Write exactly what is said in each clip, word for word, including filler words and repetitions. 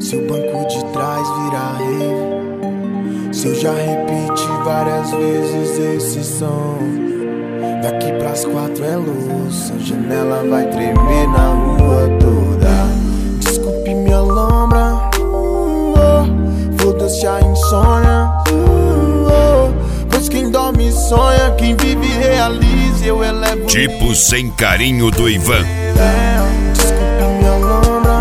Se o banco de trás virar rave, se eu já repeti várias vezes esse som, daqui pras quatro é luz, a janela vai tremer na rua toda. Desculpe minha lombra, uh, oh, foda-se a insônia, uh, oh, pois quem dorme sonha, quem vive realiza, eu elevo. Tipo Sem Carinho do Ivan. Desculpe minha lombra,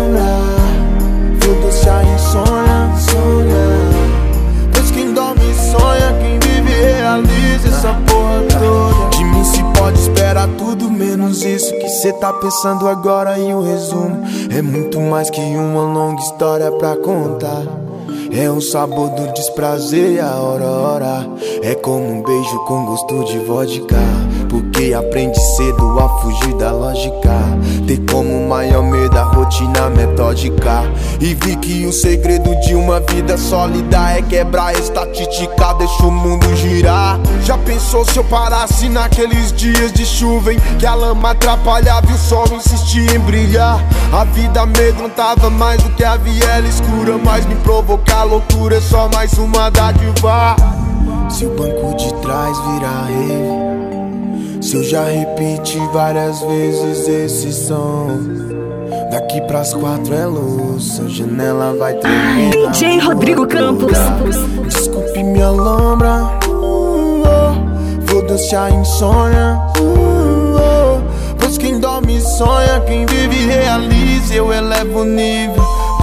foda-se a insônia, pois quem dorme sonha, quem vive realiza essa porra toda. De mim se pode esperar tudo menos isso que cê tá pensando agora. E o resumo é muito mais que uma longa história pra contar. É o sabor do desprazer e a hora, hora. É como um beijo com gosto de vodka, porque aprende cedo a fugir da lógica. Ter como maior medo a rotina metódica. E vi que o segredo de uma vida sólida é quebrar a estatística, deixa o mundo girar. Já pensou se eu parasse naqueles dias de chuva em que a lama atrapalhava e o sol insistia em brilhar? A vida amedrontava mais do que a viela escura, mas me provocar loucura é só mais uma dádiva. Se o banco de trás virar rave, se eu já repeti várias vezes esse som, daqui pras quatro é luz, a janela vai tremer. D J Rodrigo Campos. Desculpe minha lombra, uh, oh, foda-se a insônia, uh, oh, pois quem dorme sonha, quem vive realiza, eu elevo o nível.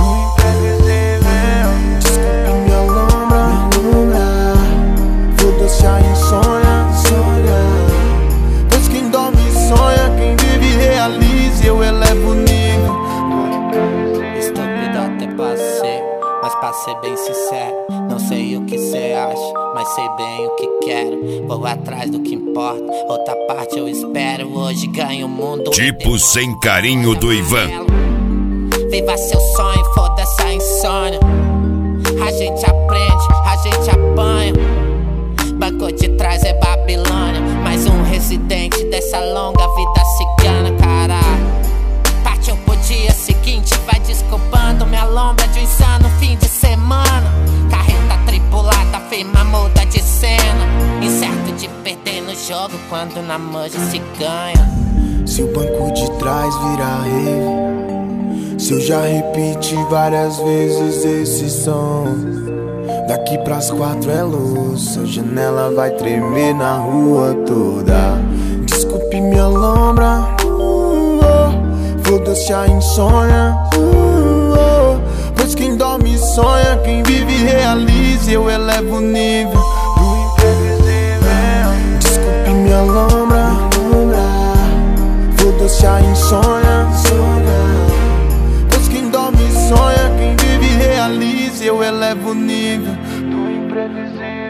Foda-se a insônia, pois quem dorme sonha, quem vive realiza, eu elevo o nível. Estúpido até passei, mas pra ser bem sincero, não sei o que cê acha, mas sei bem o que quero. Vou atrás do que importa, outra parte eu espero. Hoje ganho o mundo. Tipo Sem Carinho do Ivan. Viva seu sonho, foda-se a insônia. A gente aprende, a gente apanha. Banco de trás é Babilônia, mais um residente dessa longa vida cigana, caralho. Partiu pro dia seguinte, vai desculpando minha lombra de um insano fim de semana. Carreta tripulada, firma muda de cena, incerto de perder no jogo quando na manja se ganha. Se o banco de trás virar rave, se eu já repeti várias vezes esse som, daqui pras quatro é luz, a janela vai tremer na rua toda. Desculpe minha lombra, uh, oh, foda-se a insônia, uh, oh, pois quem dorme sonha, quem vive realiza, eu elevo o nível do imprevisível. Desculpe minha lombra, foda-se a insônia, pois quem dorme sonha, quem vive realiza, eu elevo o nível do imprevisível.